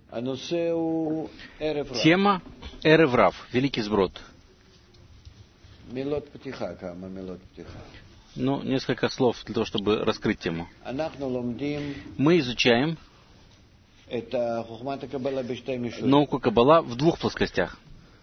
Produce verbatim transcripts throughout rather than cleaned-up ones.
Тема Эрев Рав, Великий Сброд. Ну, несколько слов для того, чтобы раскрыть тему. Мы изучаем науку Каббала в двух плоскостях.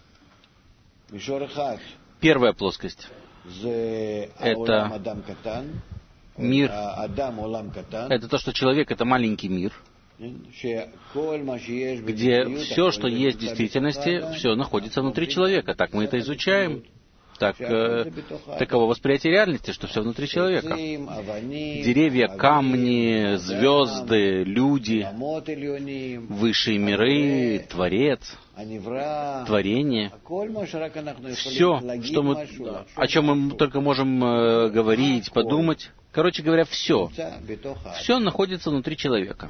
Первая плоскость — это мир, это то, что человек — это маленький мир, где все, что есть в действительности, все находится внутри человека. Так мы это изучаем. Так, э, таково восприятие реальности, что все внутри человека. Деревья, камни, звезды, люди, высшие миры, Творец, творение. Все, что мы, о чем мы только можем э, говорить, подумать. Короче говоря, все. Все находится внутри человека.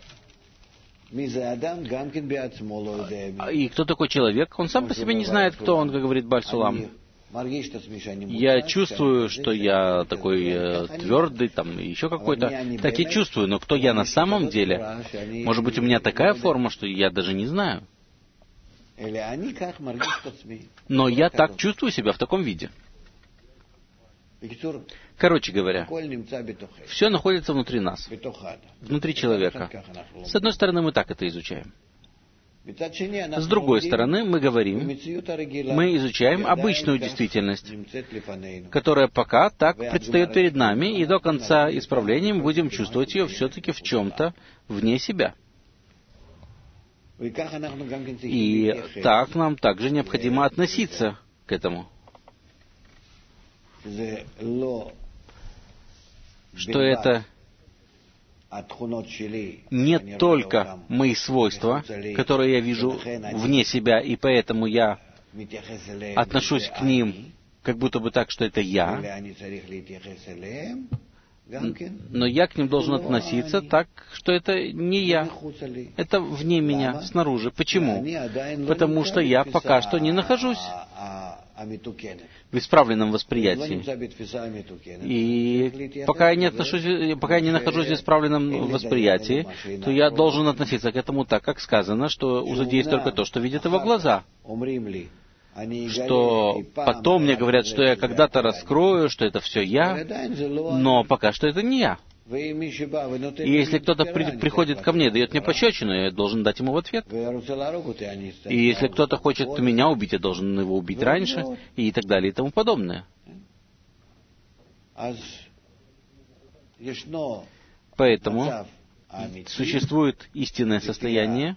И кто такой человек? Он сам по себе не знает, кто он, как говорит Бааль Сулам. Я чувствую, что я такой э, твердый, там, еще какой-то. Так я чувствую, но кто я на самом деле? Может быть, у меня такая форма, что я даже не знаю. Но я так чувствую себя в таком виде. Короче говоря, все находится внутри нас, внутри человека. С одной стороны, мы так это изучаем. С другой стороны, мы говорим, мы изучаем обычную действительность, которая пока так предстает перед нами, и до конца исправления мы будем чувствовать ее все-таки в чем-то вне себя. И так нам также необходимо относиться к этому. Что это не только мои свойства, которые я вижу вне себя, и поэтому я отношусь к ним как будто бы так, что это я, но я к ним должен относиться так, что это не я, это вне меня, снаружи. Почему? Потому что я пока что не нахожусь в исправленном восприятии. И пока я не отношусь, пока я не нахожусь в исправленном восприятии, то я должен относиться к этому так, как сказано, что у людей есть только то, что видят его глаза. Что потом мне говорят, что я когда-то раскрою, что это все я, но пока что это не я. И если кто-то при, приходит ко мне и дает мне пощечину, я должен дать ему в ответ. И если кто-то хочет меня убить, я должен его убить раньше, и так далее, и тому подобное. Поэтому существует истинное состояние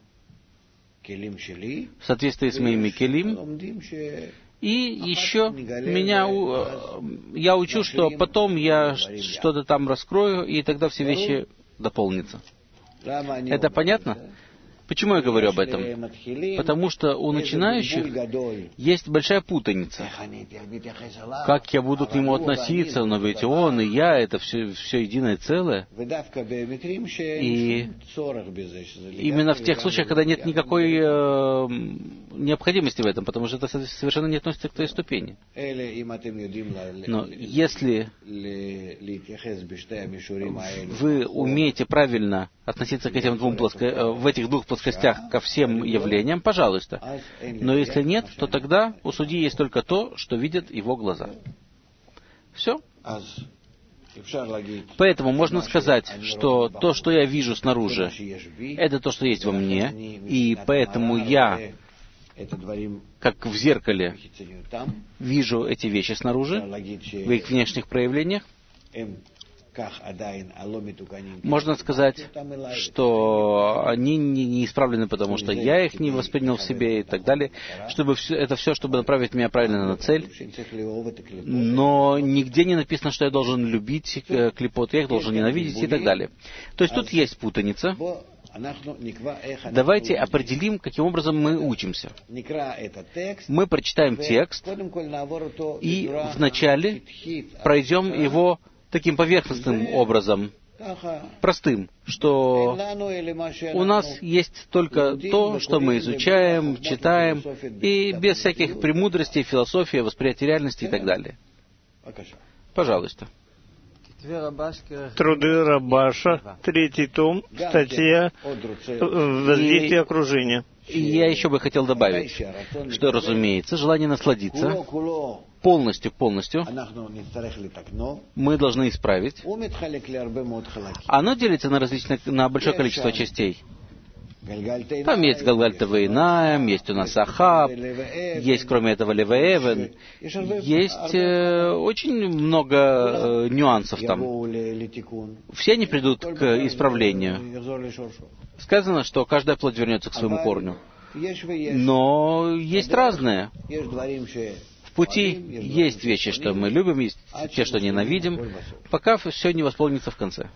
в соответствии с моими келим. И еще меня, я учу, что потом я что-то там раскрою, и тогда все вещи дополнятся. Это понятно? Почему я говорю об этом? Потому что у начинающих есть большая путаница. Как я буду к нему относиться, но ведь он и я, это все, все единое целое. И именно в тех случаях, когда нет никакой э, необходимости в этом, потому что это совершенно не относится к той ступени. Но если вы умеете правильно относиться к этим двум плоско... в этих двух плоскостях ко всем явлениям, пожалуйста. Но если нет, то тогда у судьи есть только то, что видят его глаза. Все. Поэтому можно сказать, что то, что я вижу снаружи, это то, что есть во мне, и поэтому я, как в зеркале, вижу эти вещи снаружи, в их внешних проявлениях. Можно сказать, что они не исправлены, потому что я их не воспринял в себе и так далее, чтобы все, это все, чтобы направить меня правильно на цель. Но нигде не написано, что я должен любить клипот, я их должен ненавидеть и так далее. То есть тут есть путаница. Давайте определим, каким образом мы учимся. Мы прочитаем текст и вначале пройдем его таким поверхностным образом, простым, что у нас есть только то, что мы изучаем, читаем, и без всяких премудростей, философии, восприятия реальности и так далее. Пожалуйста. Труды Рабаша, третий том, статья «Воздействие окружения». И я еще бы хотел добавить, что, разумеется, желание насладиться полностью, полностью мы должны исправить. Оно делится на различных, на большое количество частей. Там есть Галгальта Вейнаем, есть у нас Ахаб, есть, кроме этого, Левеэвен. Есть э, очень много э, нюансов там. Все они придут к исправлению. Сказано, что каждая плоть вернется к своему корню. Но есть разные. В пути есть вещи, что мы любим, есть те, что ненавидим, пока все не восполнится в конце.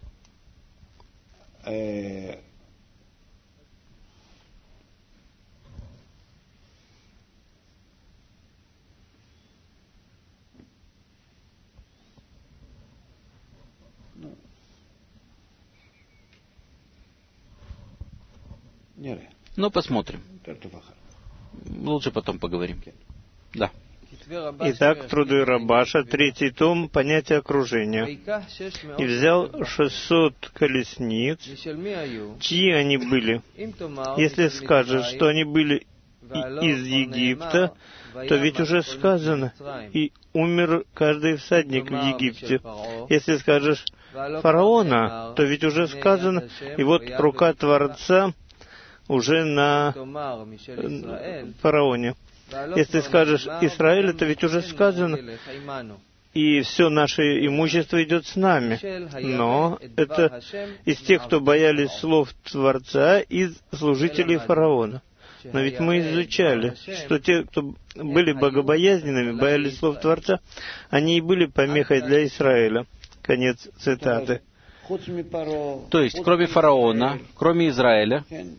Ну, посмотрим. Лучше потом поговорим. Да. Итак, труды Рабаша, третий том, понятие окружения. И взял шестьсот колесниц, чьи они были. Если скажешь, что они были из Египта, то ведь уже сказано, и умер каждый всадник в Египте. Если скажешь фараона, то ведь уже сказано, и вот рука Творца уже на фараоне. Если скажешь Израиль, это ведь уже сказано, и все наше имущество идет с нами. Но это из тех, кто боялись слов Творца, из служителей фараона. Но ведь мы изучали, что те, кто были богобоязненными, боялись слов Творца, они и были помехой для Израиля. Конец цитаты. То есть, кроме фараона, кроме Израиля,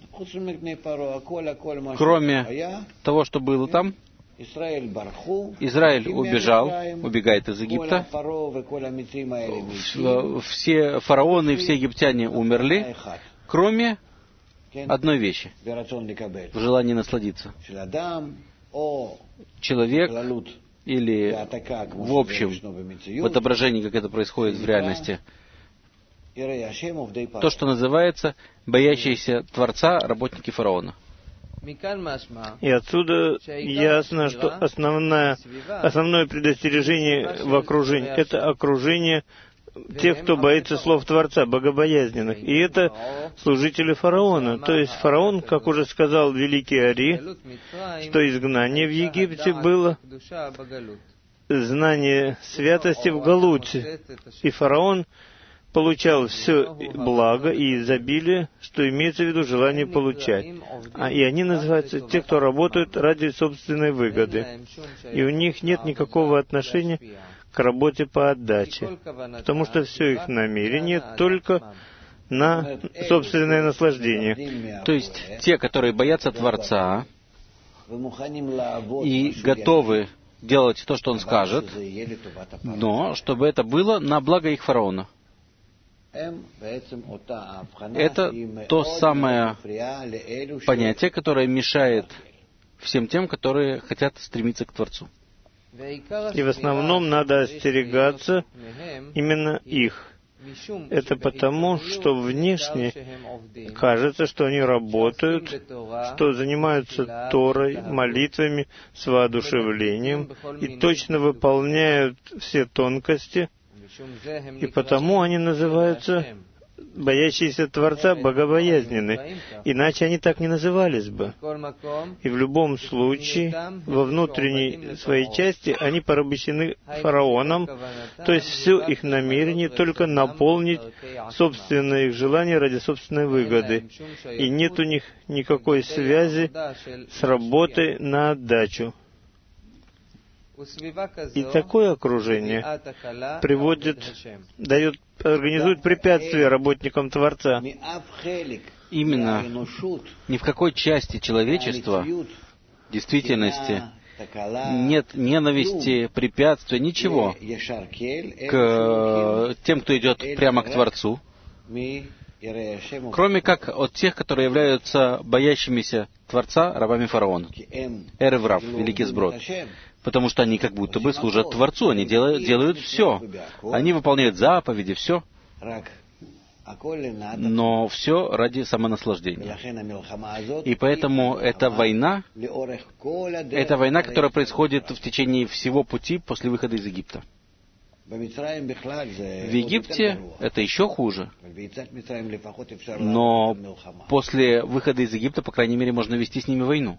кроме того, что было там, Израиль убежал, убегает из Египта. Все фараоны и все египтяне умерли, кроме одной вещи — в желании насладиться. Человек или, в общем, в отображении, как это происходит в реальности, то, что называется боящиеся Творца работники фараона. И отсюда ясно, что основное, основное предостережение в окружении — это окружение тех, кто боится слов Творца, богобоязненных. И это служители фараона. То есть фараон, как уже сказал великий Ари, что изгнание в Египте было знание святости в Галуте. И фараон получал все благо и изобилие, что имеется в виду желание получать. А, и они называются те, кто работают ради собственной выгоды. И у них нет никакого отношения к работе по отдаче, потому что все их намерение только на собственное наслаждение. То есть те, которые боятся Творца и готовы делать то, что Он скажет, но чтобы это было на благо их фараона. Это то самое понятие, которое мешает всем тем, которые хотят стремиться к Творцу. И в основном надо остерегаться именно их. Это потому, что внешне кажется, что они работают, что занимаются Торой, молитвами, с воодушевлением и точно выполняют все тонкости, и потому они называются боящиеся Творца, богобоязненные. Иначе они так не назывались бы. И в любом случае, во внутренней своей части, они порабощены фараоном, то есть все их намерение только наполнить собственное их желание ради собственной выгоды. И нет у них никакой связи с работой на отдачу. И такое окружение приводит, дает, организует препятствия работникам Творца. Именно ни в какой части человечества, в действительности, нет ненависти, препятствия, ничего к тем, кто идет прямо к Творцу, кроме как от тех, которые являются боящимися Творца, рабами фараона. Эрев Рав, великий сброд. Потому что они как будто бы служат Творцу, они делают, делают все. Они выполняют заповеди, все. Но все ради самонаслаждения. И поэтому эта война, это война, которая происходит в течение всего пути после выхода из Египта. В Египте это еще хуже. Но после выхода из Египта, по крайней мере, можно вести с ними войну.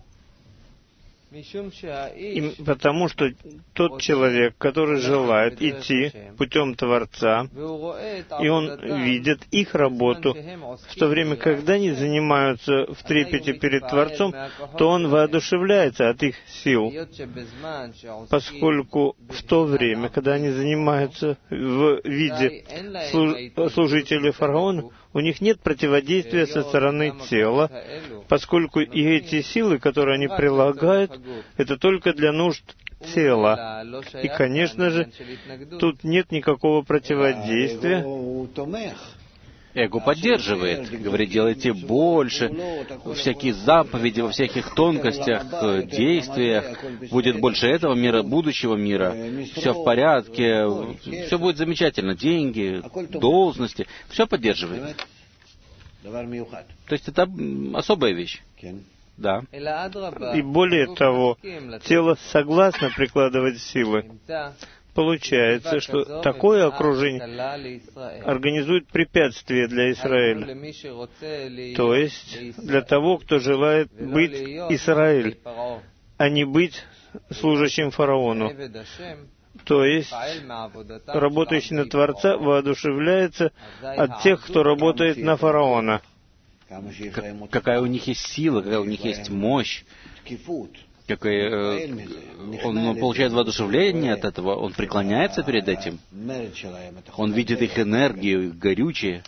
И потому что тот человек, который желает идти путем Творца, и он видит их работу, в то время, когда они занимаются в трепете перед Творцом, то он воодушевляется от их сил, поскольку в то время, когда они занимаются в виде служителей фараона, у них нет противодействия со стороны тела, поскольку и эти силы, которые они прилагают, это только для нужд тела. И, конечно же, тут нет никакого противодействия. Эго поддерживает, говорит, делайте больше, всякие заповеди во всяких тонкостях, действиях, будет больше этого мира, будущего мира, все в порядке, все будет замечательно, деньги, должности, все поддерживает. То есть это особая вещь. Да. И более того, тело согласно прикладывать силы. Получается, что такое окружение организует препятствие для Израиля. То есть для того, кто желает быть Израиль, а не быть служащим фараону. То есть работающий на Творца воодушевляется от тех, кто работает на фараона. Как, какая у них есть сила, какая у них есть мощь. Какое, э, он получает воодушевление от этого, он преклоняется перед этим, он видит их энергию, их горючее,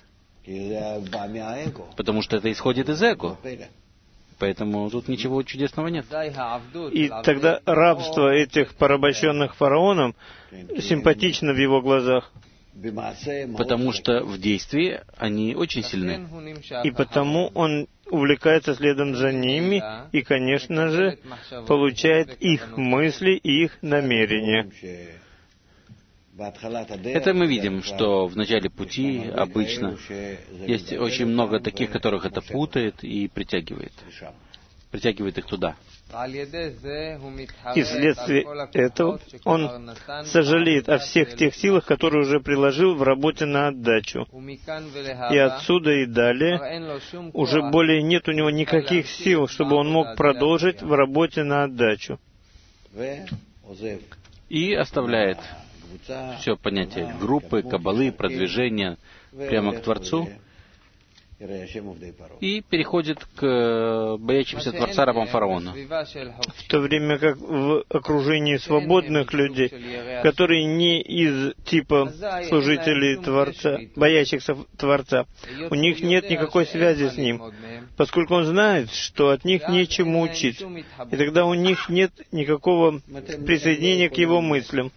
потому что это исходит из эго. Поэтому тут ничего чудесного нет. И тогда рабство этих порабощенных фараоном симпатично в его глазах. Потому что в действии они очень сильны. И потому он увлекается следом за ними и, конечно же, получает их мысли и их намерения. Это мы видим, что в начале пути обычно есть очень много таких, которых это путает и притягивает. Притягивает их туда. И вследствие этого он сожалеет о всех тех силах, которые уже приложил в работе на отдачу. И отсюда и далее уже более нет у него никаких сил, чтобы он мог продолжить в работе на отдачу. И оставляет все понятие группы, каббалы, продвижения прямо к Творцу и переходит к боящимся Творца рабам фараона. В то время как в окружении свободных людей, которые не из типа служителей Творца, боящихся Творца, у них нет никакой связи с Ним, поскольку он знает, что от них нечему учить, и тогда у них нет никакого присоединения к Его мыслям.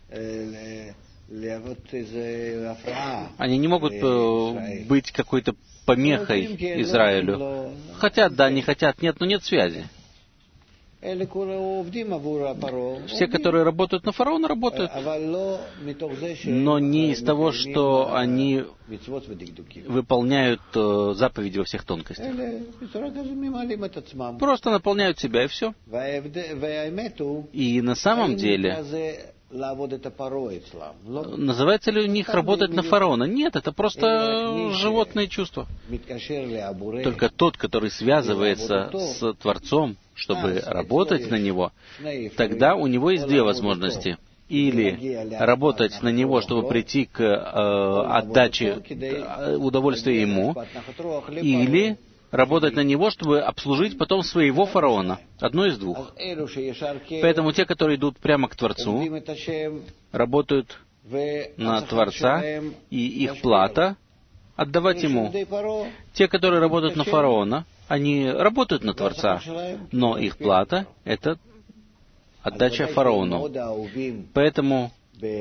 Они не могут э, быть какой-то помехой Израилю. Хотят, да, не хотят, нет, но нет связи. Все, которые работают на фараона, работают, но не из того, что они выполняют э, заповеди во всех тонкостях. Просто наполняют себя, и все. И на самом деле, называется ли у них работать на фараона? Нет, это просто животные чувства. Только тот, который связывается с Творцом, чтобы работать на него, тогда у него есть две возможности. Или работать на него, чтобы прийти к э, отдаче удовольствия ему, или работать на него, чтобы обслужить потом своего фараона. Одно из двух. Поэтому те, которые идут прямо к Творцу, работают на Творца, и их плата — отдавать ему. Те, которые работают на фараона, они работают на Творца, но их плата — это отдача фараону. Поэтому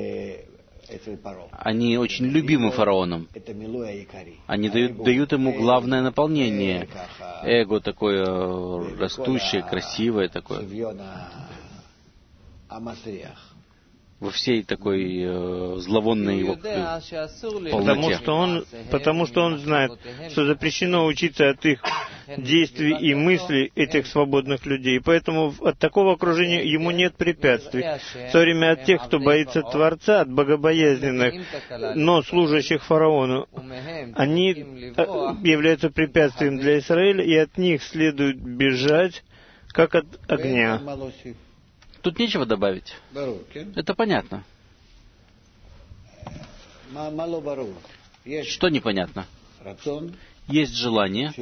они очень любимы фараоном. Они дают, дают ему главное наполнение. Эго такое растущее, красивое такое. во всей такой э, зловонной его полноте. Потому что, он, потому что он знает, что запрещено учиться от их действий и мыслей, этих свободных людей. Поэтому от такого окружения ему нет препятствий. В то время от тех, кто боится Творца, от богобоязненных, но служащих фараону, они являются препятствием для Израиля, и от них следует бежать, как от огня. Тут нечего добавить. Это понятно. Что непонятно? Есть желание,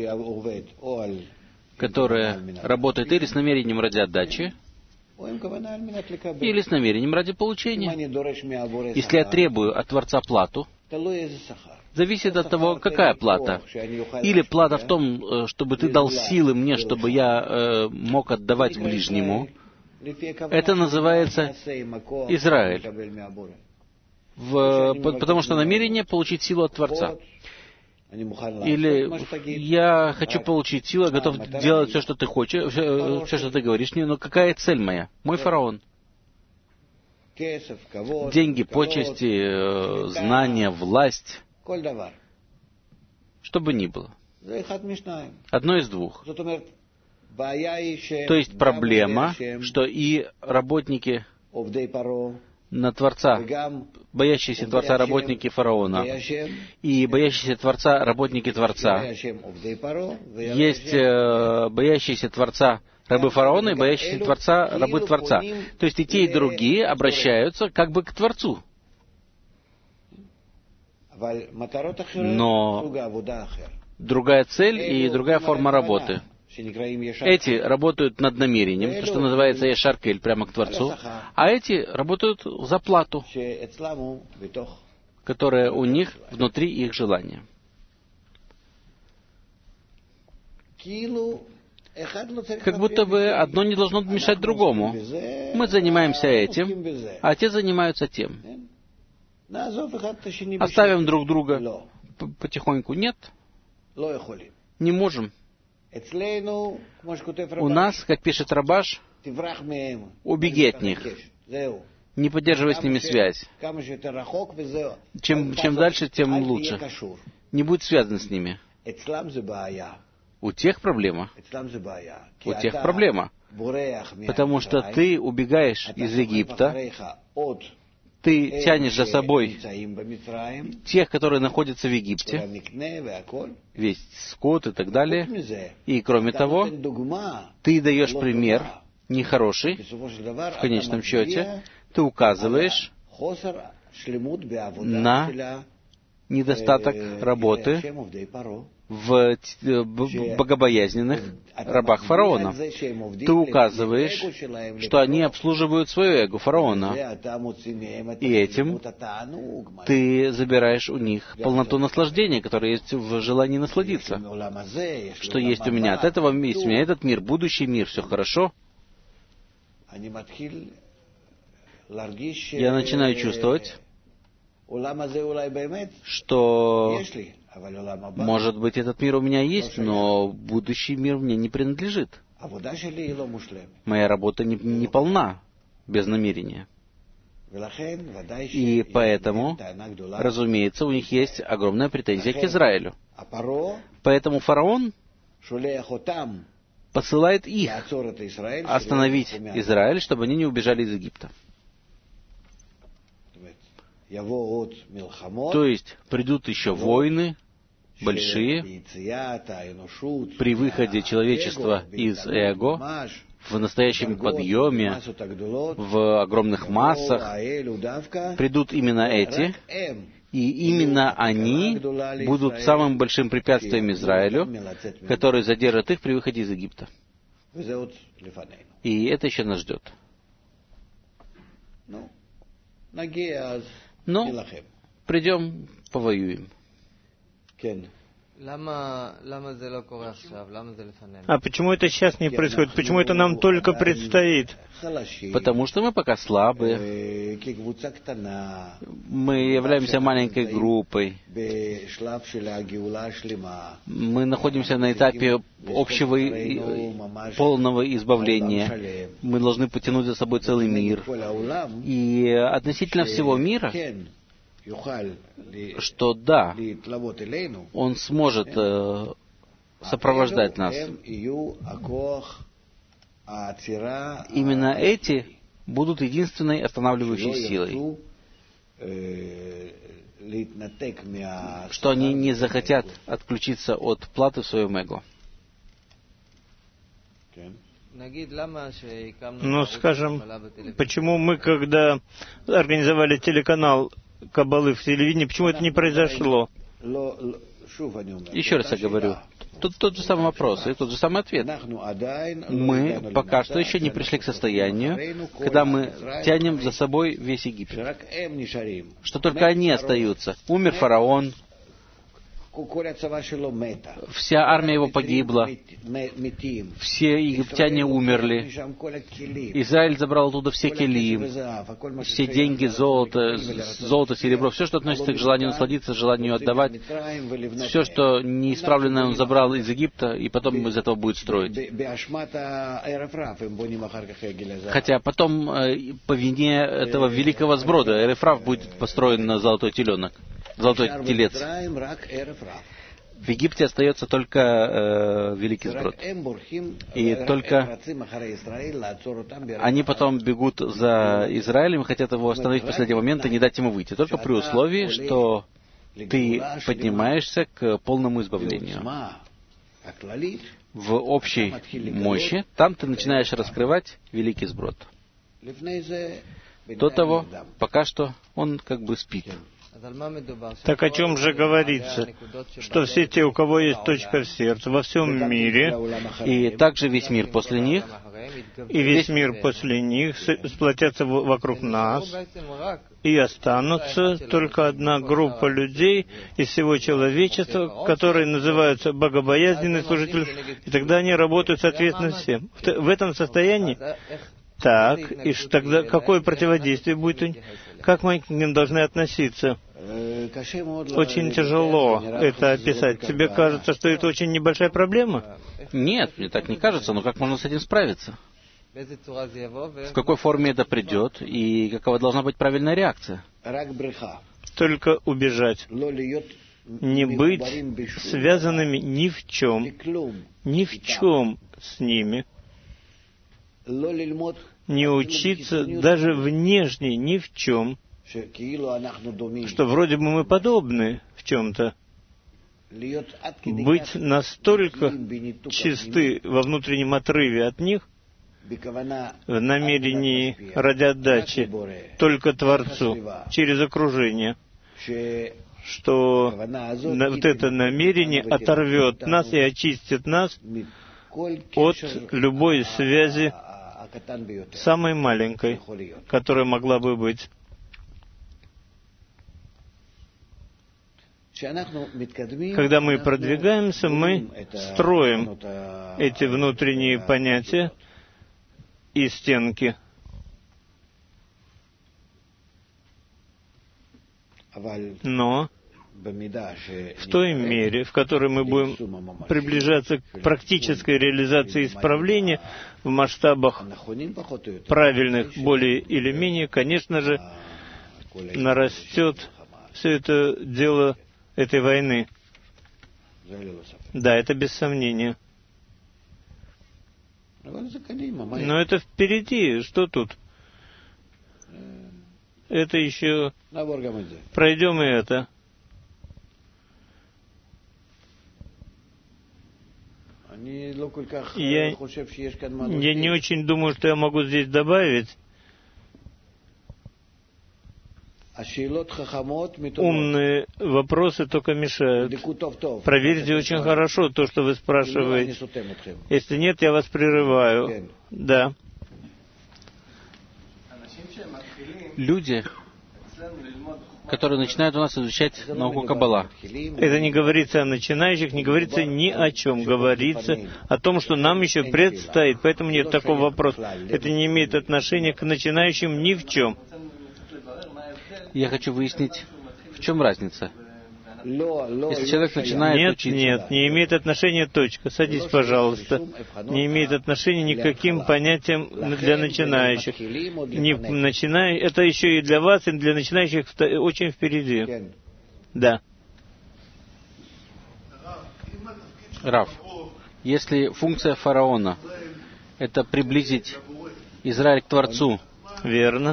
которое работает или с намерением ради отдачи, или с намерением ради получения. Если я требую от Творца плату, зависит от того, какая плата. Или плата в том, чтобы ты дал силы мне, чтобы я э, мог отдавать ближнему. Это называется Израиль. В, потому что намерение получить силу от Творца. Или я хочу получить силу, я готов делать все, что ты хочешь, все, все, что ты говоришь мне, но какая цель моя? Мой фараон. Деньги, почести, знания, власть. Что бы ни было. Одно из двух. То есть проблема, что и работники на Творца, боящиеся Творца работники фараона, и боящиеся Творца работники Творца, есть э, боящиеся Творца рабы фараона и боящиеся Творца рабы Творца. То есть и те, и другие обращаются как бы к Творцу. Но другая цель и другая форма работы. Эти работают над намерением, то, что называется Ешар-Кель, прямо к Творцу, а эти работают за плату, которая у них внутри их желания. Как будто бы одно не должно мешать другому. Мы занимаемся этим, а те занимаются тем. Оставим друг друга потихоньку. Нет, не можем. У нас, как пишет Рабаш, убеги от них, не поддерживай с ними связь. Чем, чем дальше, тем лучше. Не будь связан с ними. У тех проблема. У тех проблема. Потому что ты убегаешь из Египта, ты тянешь за собой тех, которые находятся в Египте, весь скот и так далее. И кроме того, ты даешь пример нехороший, в конечном счете, ты указываешь на недостаток работы в богобоязненных рабах фараона. Ты указываешь, что они обслуживают свое эго фараона, и этим ты забираешь у них полноту наслаждения, которое есть в желании насладиться. Что есть у меня от этого, есть у меня этот мир, будущий мир, все хорошо. Я начинаю чувствовать, что, может быть, этот мир у меня есть, но будущий мир мне не принадлежит. Моя работа не, не полна без намерения. И поэтому, разумеется, у них есть огромная претензия к Израилю. Поэтому фараон посылает их остановить Израиль, чтобы они не убежали из Египта. То есть придут еще войны большие при выходе человечества из эго, в настоящем подъеме, в огромных массах. Придут именно эти, и именно они будут самым большим препятствием Израилю, который задержит их при выходе из Египта. И это еще нас ждет. Но придем, повоюем. А почему это сейчас не происходит? Почему это нам только предстоит? Потому что мы пока слабы. Мы являемся маленькой группой. Мы находимся на этапе общего и полного избавления. Мы должны потянуть за собой целый мир. И относительно всего мира, что да, он сможет э, сопровождать нас. Именно эти будут единственной останавливающей силой, что они не захотят отключиться от платы в своем эго. Ну, скажем, почему мы, когда организовали телеканал Каббалы в телевидении, почему это не произошло? Еще раз я говорю, тут тот же самый вопрос и тот же самый ответ. Мы пока что еще не пришли к состоянию, когда мы тянем за собой весь Египет. Что только они остаются. Умер фараон, вся армия его погибла, все египтяне умерли, Израиль забрал оттуда все келим, все деньги, золото, золото, серебро, все, что относится к желанию насладиться, желанию отдавать, все, что неисправленное, он забрал из Египта, и потом из этого будет строить. Хотя потом, по вине этого великого сброда, Эрефрав будет построен на золотой теленок. Золотой телец. В Египте остается только э, великий сброд. И только они потом бегут за Израилем, хотят его остановить в последний момент и не дать ему выйти. Только при условии, что ты поднимаешься к полному избавлению. В общей мощи, там ты начинаешь раскрывать великий сброд. До того, пока что, он как бы спит. Так о чем же говорится? Что все те, у кого есть точка в сердце, во всем мире, и также весь мир после них, и весь мир после них сплотятся вокруг нас, и останутся только одна группа людей из всего человечества, которые называются богобоязненные служители, и тогда они работают соответственно всем. В этом состоянии, так, и тогда какое противодействие будет у них? Как мы к ним должны относиться? Очень тяжело это описать. Тебе кажется, что это очень небольшая проблема? Нет, мне так не кажется, но как можно с этим справиться? В какой форме это придет и какова должна быть правильная реакция? Только убежать. Не быть связанными ни в чем, ни в чем с ними. Не учиться даже внешне ни в чем, что вроде бы мы подобны в чем-то. Быть настолько чисты во внутреннем отрыве от них, в намерении ради отдачи только Творцу, через окружение, что вот это намерение оторвет нас и очистит нас от любой связи, самой маленькой, которая могла бы быть. Когда мы продвигаемся, мы строим эти внутренние понятия и стенки. Но в той мере, в которой мы будем приближаться к практической реализации исправления в масштабах правильных, более или менее, конечно же, нарастет все это дело этой войны. Да, это без сомнения. Но это впереди. Что тут? Это еще... Пройдем и это. Я, я не очень думаю, что я могу здесь добавить. Умные вопросы только мешают. Проверьте очень хорошо то, что вы спрашиваете. Если нет, я вас прерываю. Да. Люди, которые начинают у нас изучать науку Каббала. Это не говорится о начинающих, не говорится ни о чем. Говорится о том, что нам еще предстоит. Поэтому нет такого вопроса. Это не имеет отношения к начинающим ни в чем. Я хочу выяснить, в чем разница. Если человек начинает нет, учиться... Нет, не имеет отношения, точка. Садись, пожалуйста. Не имеет отношения ни к каким понятиям для начинающих. Не начина... Это еще и для вас, и для начинающих очень впереди. Да. Рав, если функция фараона — это приблизить Израиль к Творцу, верно,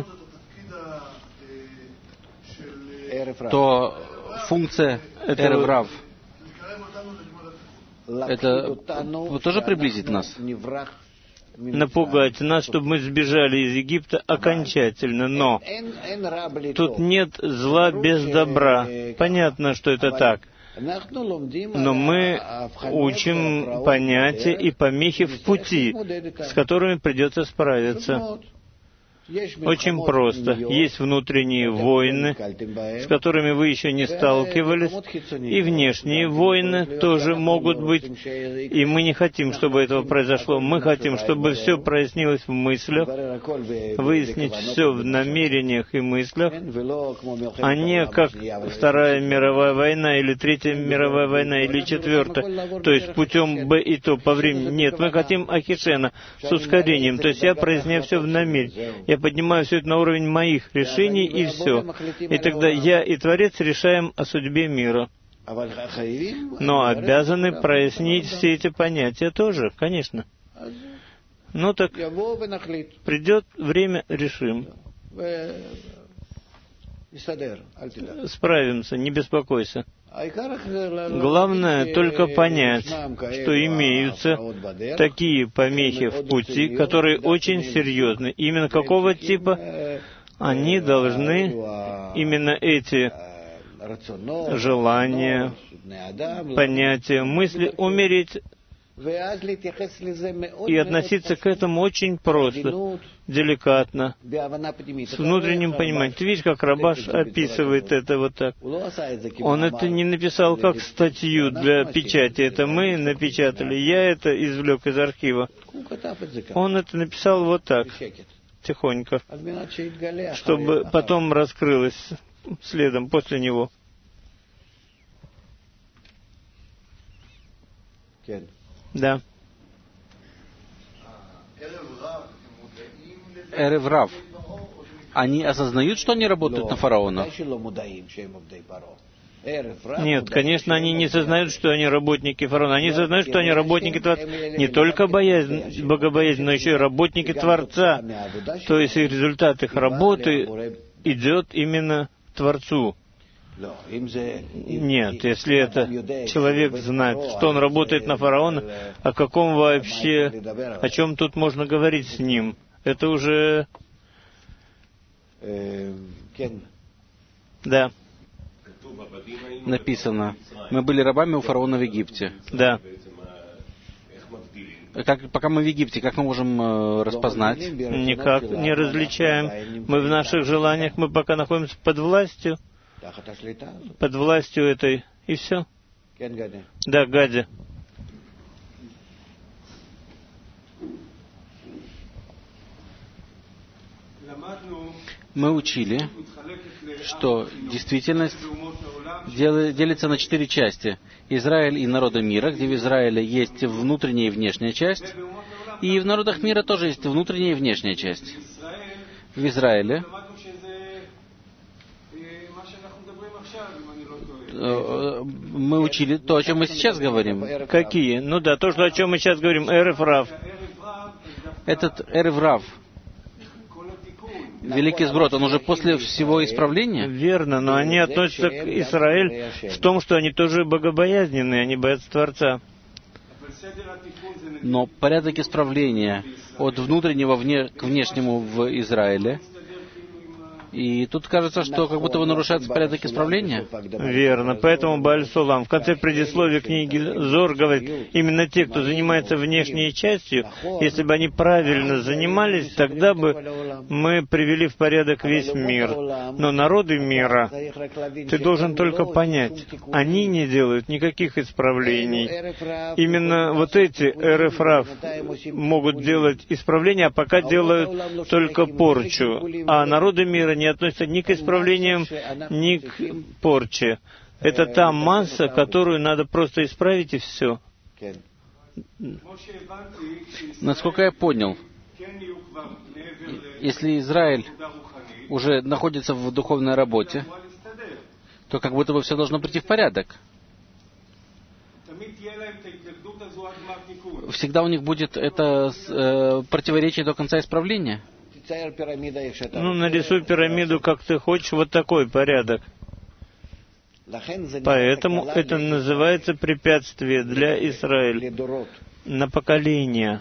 то функция Эрев Рав — это тоже приблизит нас? Напугать нас, чтобы мы сбежали из Египта окончательно. Но тут нет зла без добра. Понятно, что это так. Но мы учим понятия и помехи в пути, с которыми придется справиться. Очень просто. Есть внутренние войны, с которыми вы еще не сталкивались, и внешние войны тоже могут быть. И мы не хотим, чтобы этого произошло. Мы хотим, чтобы все прояснилось в мыслях, выяснить все в намерениях и мыслях, а не как Вторая мировая война, или Третья мировая война, или Четвертая, то есть путем Б и то по времени. Нет, мы хотим Ахишена с ускорением, то есть я проясняю все в намерении. Я поднимаю все это на уровень моих решений, и все. И тогда я и Творец решаем о судьбе мира. Но обязаны прояснить все эти понятия тоже, конечно. Ну так, придет время, решим. Справимся, не беспокойся. Главное только понять, что имеются такие помехи в пути, которые очень серьезны. Именно какого типа? Они должны, именно эти желания, понятия, мысли умереть и относиться к этому очень просто, деликатно, с внутренним пониманием. Ты видишь, как Рабаш описывает это вот так. Он это не написал как статью для печати, это мы напечатали. Я это извлек из архива. Он это написал вот так, тихонько, чтобы потом раскрылось следом после него. Да. Эрев Рав, они осознают, что они работают на фараона? Нет, конечно, они не сознают, что они работники фараона. Они сознают, что они работники Творца. Не только боязнь, богобоязнь, но еще и работники Творца. То есть результат их работы идет именно Творцу. Нет, если это человек знает, что он работает на фараона, о каком вообще, о чем тут можно говорить с ним? Это уже... Да. Написано, мы были рабами у фараона в Египте. Да. Как, пока мы в Египте, как мы можем э, распознать? Никак не различаем. Мы в наших желаниях, мы пока находимся под властью, под властью этой, и все. Да, Гади. Мы учили, что действительность дел, делится на четыре части. Израиль и народы мира, где в Израиле есть внутренняя и внешняя часть, и в народах мира тоже есть внутренняя и внешняя часть. В Израиле мы учили то, о чем мы сейчас говорим. Какие? Ну да, то, что, о чем мы сейчас говорим, Эрев Рав. Этот Эрев Рав, великий сброд, он уже после всего исправления? Верно, но они относятся к Израилю в том, что они тоже богобоязненные, они боятся Творца. Но порядок исправления от внутреннего вне, к внешнему в Израиле И тут кажется, что как будто бы нарушается порядок исправления. Верно. Поэтому Бааль Сулам в конце предисловия книги Зор говорит, именно те, кто занимается внешней частью, если бы они правильно занимались, тогда бы мы привели в порядок весь мир. Но народы мира, ты должен только понять, они не делают никаких исправлений. Именно вот эти эр-эф-рав могут делать исправления, а пока делают только порчу. А народы мира не относятся ни к исправлениям, ни к порче. Это та масса, которую надо просто исправить, и все. Насколько я понял, если Израиль уже находится в духовной работе, то как будто бы все должно прийти в порядок. Всегда у них будет это э, противоречие до конца исправления. Ну, нарисуй пирамиду, как ты хочешь, вот такой порядок. Поэтому это называется препятствие для Израиля на поколение.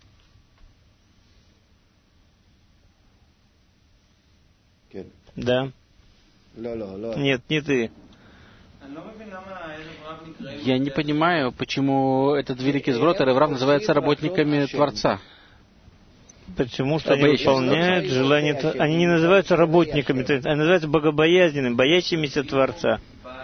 Да? Нет, не ты. Я не понимаю, почему этот великий сброд эр-эф-рав называется работниками Творца. Потому что они выполняют желание Творца. Они не называются работниками Творца, они называются богобоязненными, боящимися Творца.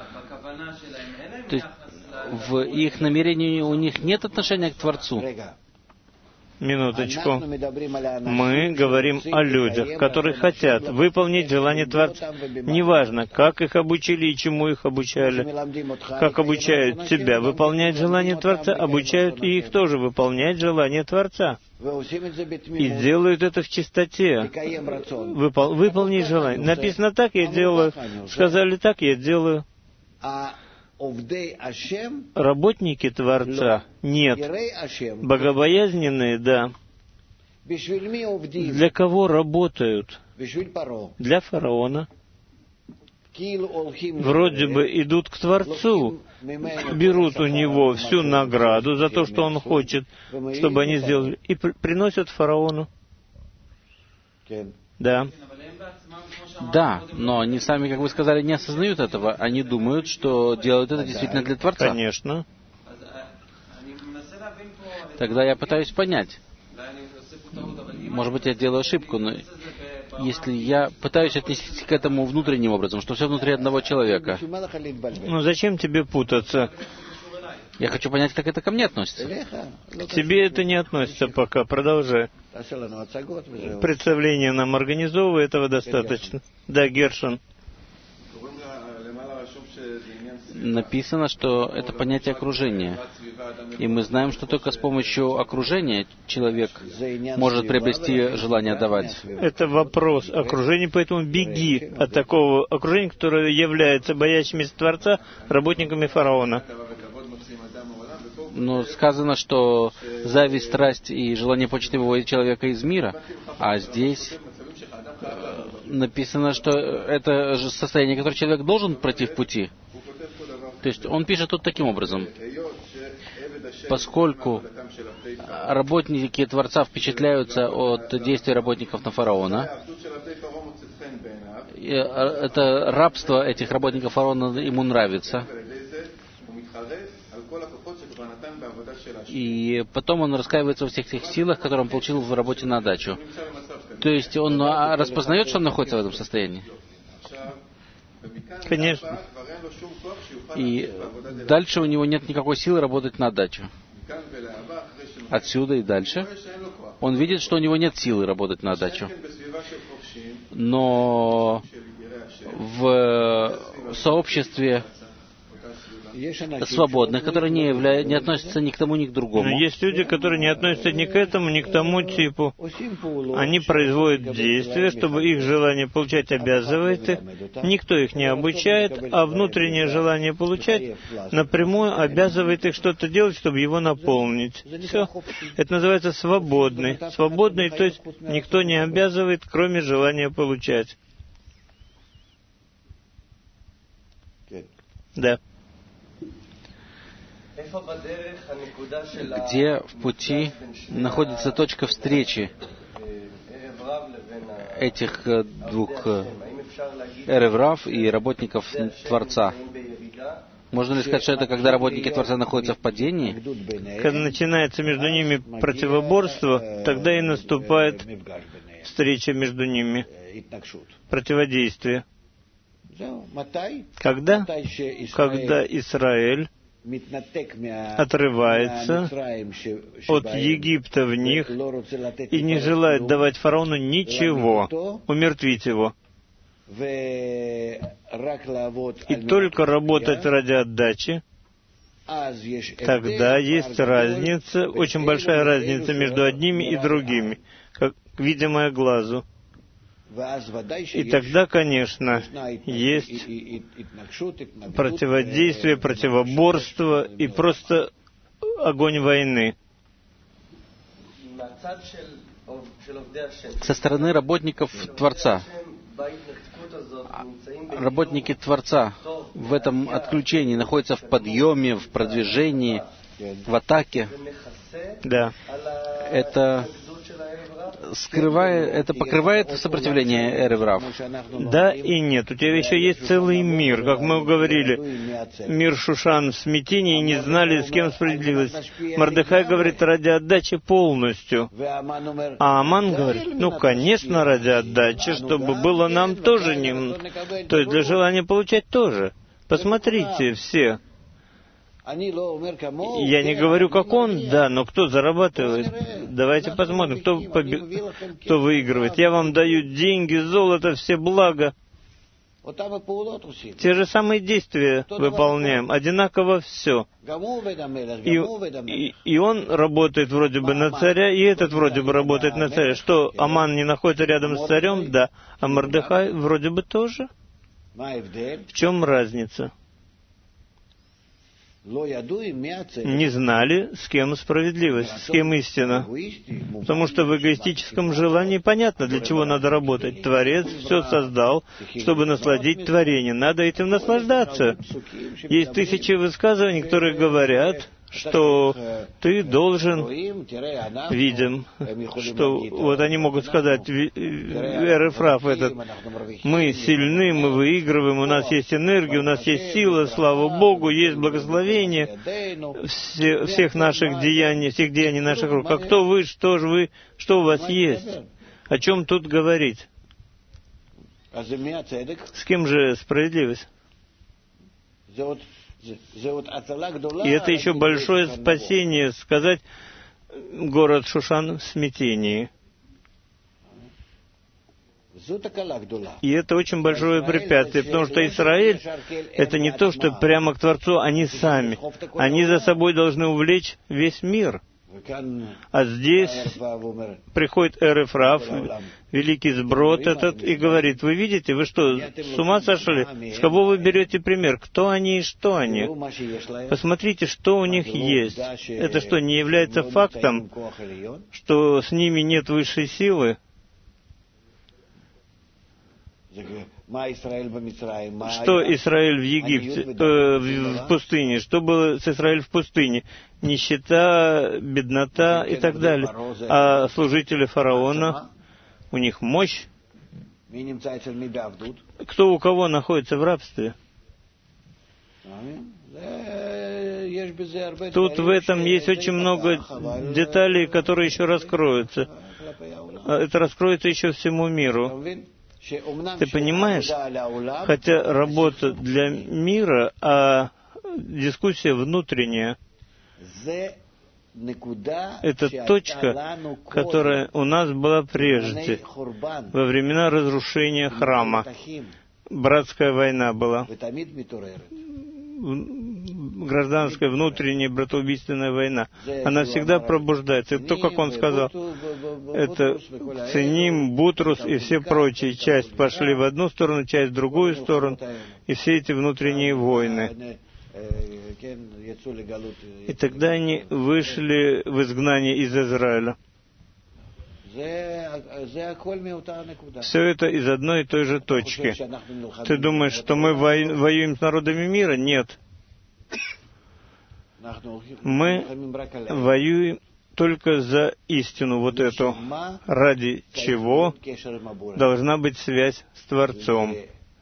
То есть в их намерении у них нет отношения к Творцу? Минуточку. Мы говорим о людях, которые хотят выполнить желание Творца. Неважно, как их обучили и чему их обучали. Как обучают тебя выполнять желание Творца, обучают и их тоже выполнять желание Творца. И делают это в чистоте. Выпол- выполнить желание. Написано так, я делаю. Сказали так, я делаю. Работники Творца нет. Богобоязненные, да. Для кого работают? Для фараона. Вроде бы идут к Творцу, берут у него всю награду за то, что он хочет, чтобы они сделали, и при- приносят фараону. Да. Да, но они сами, как вы сказали, не осознают этого. Они думают, что делают это действительно для Творца. Конечно. Тогда я пытаюсь понять. Может быть, я делаю ошибку, но если я пытаюсь отнестись к этому внутренним образом, что все внутри одного человека. Ну зачем тебе путаться? Я хочу понять, как это ко мне относится. К тебе это не относится пока. Продолжай. Представление нам организовывай, этого достаточно. Да, Гершон. Написано, что это понятие окружения. И мы знаем, что только с помощью окружения человек может приобрести желание давать. Это вопрос окружения, поэтому беги от такого окружения, которое является боящимися Творца, работниками фараона. Но сказано, что зависть, страсть и желание почти выводит человека из мира. А здесь э, написано, что это же состояние, которое человек должен пройти в пути. То есть он пишет тут таким образом. Поскольку работники Творца впечатляются от действий работников на фараона, это рабство этих работников фараона ему нравится. И потом он раскаивается во всех тех силах, которые он получил в работе на дачу. То есть он распознает, что он находится в этом состоянии? Конечно. И дальше у него нет никакой силы работать на дачу. Отсюда и дальше он видит, что у него нет силы работать на дачу. Но в сообществе свободных, которые не, явля... не относятся ни к тому, ни к другому. Но есть люди, которые не относятся ни к этому, ни к тому типу. Они производят действия, чтобы их желание получать обязывает их. Никто их не обучает, а внутреннее желание получать напрямую обязывает их что-то делать, чтобы его наполнить. Все. Это называется свободный. Свободный, то есть никто не обязывает, кроме желания получать. Да. Где в пути находится точка встречи этих двух эрев рав и работников Творца. Можно ли сказать, что это когда работники Творца находятся в падении? Когда начинается между ними противоборство, тогда и наступает встреча между ними, противодействие. Когда? Когда Израиль отрывается от Египта в них и не желает давать фараону ничего, умертвить его, и только работать ради отдачи, тогда есть разница, очень большая разница между одними и другими, как видимая глазу. И тогда, конечно, есть противодействие, противоборство и просто огонь войны. Со стороны работников Творца. Работники Творца в этом отключении находятся в подъеме, в продвижении, в атаке. Да. Это скрывает, это покрывает сопротивление эрев рав? Да и нет. У тебя еще есть целый мир, как мы говорили. Мир Шушан в смятении, не знали, с кем справедливость. Мордехай говорит, ради отдачи полностью. А Аман говорит, ну, конечно, ради отдачи, чтобы было нам тоже не... То есть для желания получать тоже. Посмотрите все. Я не говорю, как он, да, но кто зарабатывает? Давайте посмотрим, кто, побе... кто выигрывает. Я вам даю деньги, золото, все блага. Те же самые действия выполняем, одинаково все. И, и, и он работает вроде бы на царя, и этот вроде бы работает на царя. Что, Аман не находится рядом с царем? Да. А Мордехай вроде бы тоже. В чем разница? Не знали, с кем справедливость, с кем истина. Потому что в эгоистическом желании понятно, для чего надо работать. Творец все создал, чтобы насладить творение. Надо этим наслаждаться. Есть тысячи высказываний, которые говорят, что ты должен, видим, что вот они могут сказать, эрев рав этот, мы сильны, мы выигрываем, у нас есть энергия, у нас есть сила, слава Богу, есть благословение все, всех наших деяний, всех деяний наших рук. А кто вы, что же вы, что у вас есть? О чем тут говорить? С кем же справедливость? И это еще большое спасение, сказать, город Шушан в смятении. И это очень большое препятствие, потому что Израиль — это не то, что прямо к Творцу, они сами. Они за собой должны увлечь весь мир. А здесь приходит эрев рав, великий сброд этот, и говорит, вы видите, вы что, с ума сошли? С кого вы берете пример? Кто они и что они? Посмотрите, что у них есть. Это что, не является фактом, что с ними нет высшей силы? Что Израиль в Египте, э, в пустыне? Что было с Израилем в пустыне? Нищета, беднота и так далее. А служители фараона, у них мощь. Кто у кого находится в рабстве? Тут в этом есть очень много деталей, которые еще раскроются. Это раскроется еще всему миру. Ты понимаешь, хотя работа для мира, а дискуссия внутренняя, это точка, которая у нас была прежде, во времена разрушения храма. Братская война была. Гражданская, внутренняя, братоубийственная война. Она всегда пробуждается. И то, как он сказал, это Циним, Бутрус и все прочие. Часть пошли в одну сторону, часть в другую сторону. И все эти внутренние войны. И тогда они вышли в изгнание из Израиля. Все это из одной и той же точки. Ты думаешь, что мы воюем с народами мира? Нет. Мы воюем только за истину вот эту, ради чего должна быть связь с Творцом.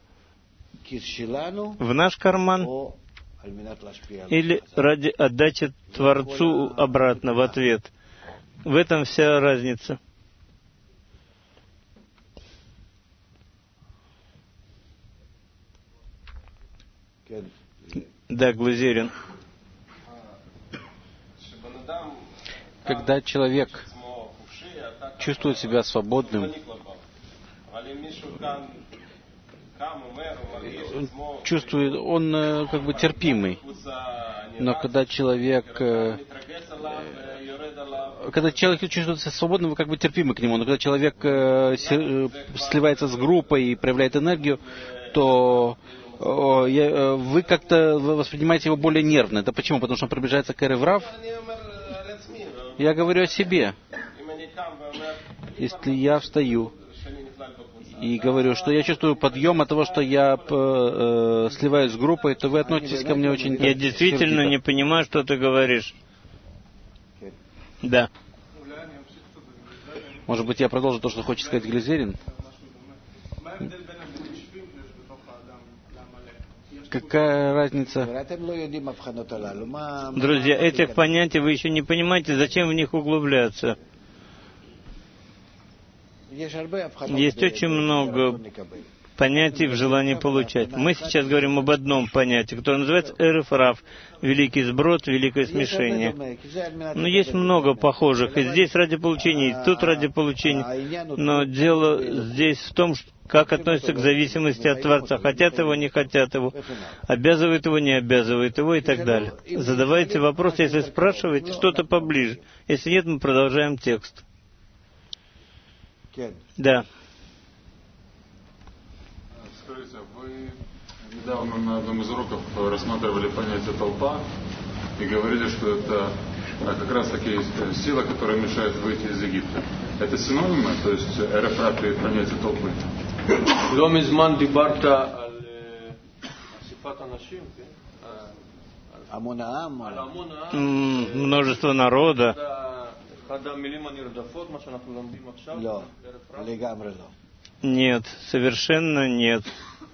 В наш карман или ради отдачи Творцу обратно в ответ. В этом вся разница. Да, Глазерин. Когда человек чувствует себя свободным, чувствует, он как бы терпимый. Но когда человек, когда человек чувствует себя свободным, вы как бы терпимы к нему. Но когда человек сливается с группой и проявляет энергию, то вы как-то воспринимаете его более нервно. Это почему? Потому что он приближается к Эрев-Рав. Я говорю о себе. Если я встаю и говорю, что я чувствую подъем от того, что я э, сливаюсь с группой, то вы относитесь ко мне очень... Я действительно сердито. Не понимаю, что ты говоришь. Да. Может быть, я продолжу то, что хочет сказать Глазерин? Какая разница? Друзья, этих понятий вы еще не понимаете, зачем в них углубляться. Есть очень много понятий в желании получать. Мы сейчас говорим об одном понятии, которое называется Эрев-Рав, великий сброд, великое смешение. Но есть много похожих, и здесь ради получения, и тут ради получения. Но дело здесь в том, как относятся к зависимости от Творца. Хотят его, не хотят его, обязывают его, не обязывают его и так далее. Задавайте вопрос, если спрашиваете, что-то поближе. Если нет, мы продолжаем текст. Да. Скажите, вы недавно на одном из уроков рассматривали понятие толпа и говорили, что это как раз таки сила, которая мешает выйти из Египта. Это синонимы, то есть Эрев-Рав и понятие толпы? Множество народа. Нет, совершенно нет.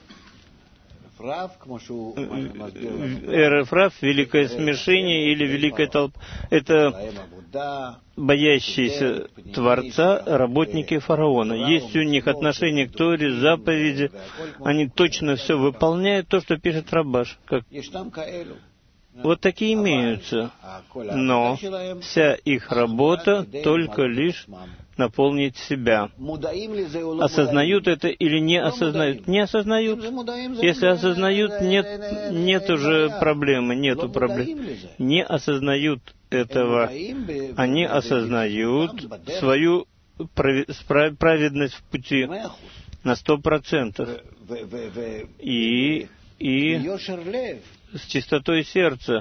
Эрев-Рав, великое смешение или великая толпа, это боящиеся Творца работники фараона. Есть у них отношение к Торе, заповеди, они точно все выполняют, то, что пишет Рабаш. Как... Вот такие имеются, но вся их работа только лишь наполнить себя. Осознают это или не осознают? Не осознают. Если осознают, нет, нет уже проблемы, нету проблем. Не осознают этого. Они осознают свою праведность в пути на сто процентов. И, и с чистотой сердца.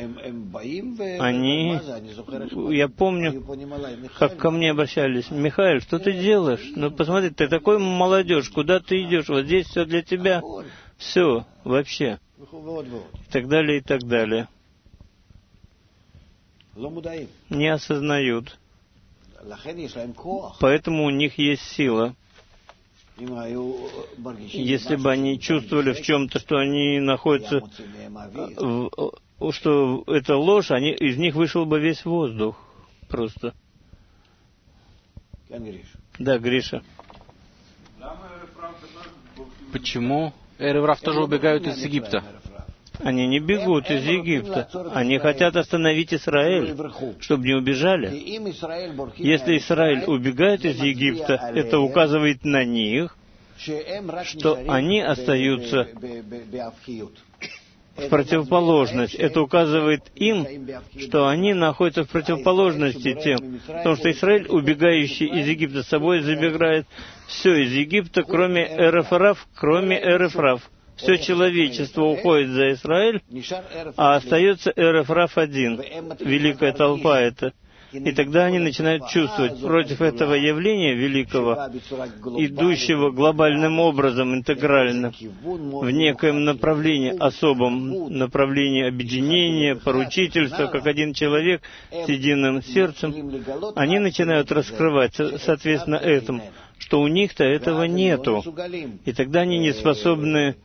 Они, я помню, как ко мне обращались: Михаил, что ты делаешь? Ну, посмотри, ты такой молодежь, куда ты идешь? Вот здесь все для тебя. Все, вообще. И так далее, и так далее. Не осознают. Поэтому у них есть сила. Если бы они чувствовали в чем-то, что они находятся, в, что это ложь, они, из них вышел бы весь воздух. Просто. Да, Гриша. Почему Эрев-Рав тоже убегают из Египта? Они не бегут из Египта. Они хотят остановить Израиль, чтобы не убежали. Если Израиль убегает из Египта, это указывает на них, что они остаются в противоположность. Это указывает им, что они находятся в противоположности тем. Потому что Израиль, убегающий из Египта, с собой забирает все из Египта, кроме Эрев-Рав, кроме Эрев-Рав. Все человечество уходит за Израиль, а остается Эрев-Рав один. Великая толпа это. И тогда они начинают чувствовать против этого явления великого, идущего глобальным образом, интегрально, в некоем направлении, особом направлении объединения, поручительства, как один человек с единым сердцем, они начинают раскрывать, соответственно, этому, что у них-то этого нету. И тогда они не способны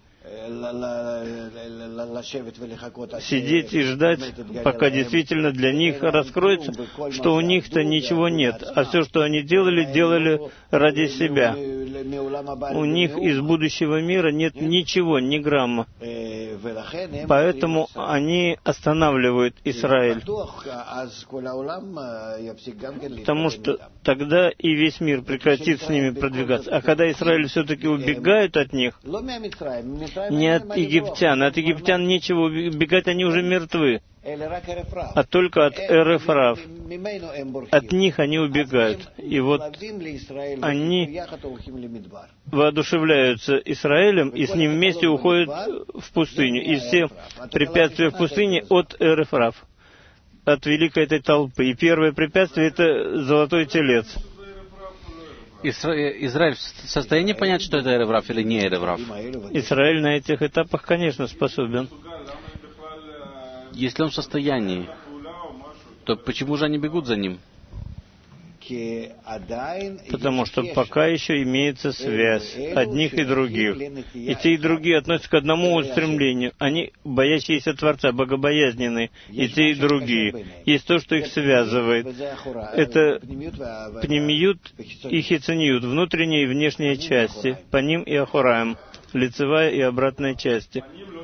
сидеть и ждать, пока действительно для них раскроется, что у них-то ничего нет, а все, что они делали, делали ради себя. У них из будущего мира нет ничего, ни грамма. Поэтому они останавливают Израиль. Потому что тогда и весь мир прекратит с ними продвигаться. А когда Израиль все-таки убегает от них, не от египтян, от египтян нечего убегать, они уже мертвы, а только от Эр-Эфрав. От них они убегают. И вот они воодушевляются Израилем и с ним вместе уходят в пустыню. И все препятствия в пустыне от Эр-Эфрав, от великой этой толпы. И первое препятствие — это золотой телец. Израиль в состоянии понять, что это Эр-Эфрав или не Эр-Эфрав? Израиль на этих этапах, конечно, способен. Если он в состоянии, то почему же они бегут за ним? Потому что пока еще имеется связь одних и других. И те, и другие относятся к одному устремлению. Они боящиеся Творца, богобоязненные. И те, и другие. Есть то, что их связывает. Это пнемиют и хицениют, внутренние и внешние части, паним и ахураем, лицевая и обратная части.